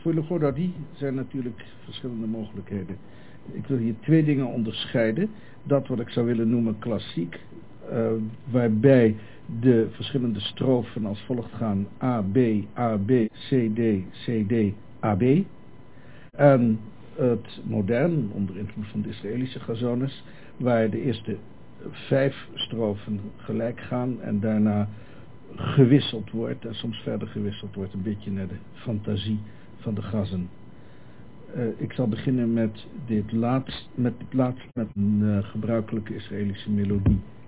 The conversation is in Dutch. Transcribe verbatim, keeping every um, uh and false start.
Voor Le Godardie zijn natuurlijk verschillende mogelijkheden. Ik wil hier twee dingen onderscheiden. Dat wat ik zou willen noemen klassiek, uh, waarbij de verschillende strofen als volgt gaan: A, B, A, B, C, D, C, D, A, B. En het modern, onder invloed van de Israëlische chazones, waar de eerste vijf strofen gelijk gaan en daarna gewisseld wordt en soms verder gewisseld wordt, een beetje naar de fantasie van de gazen. Uh, ik zal beginnen met dit laatst, met dit laatst met een uh, gebruikelijke Israëlische melodie.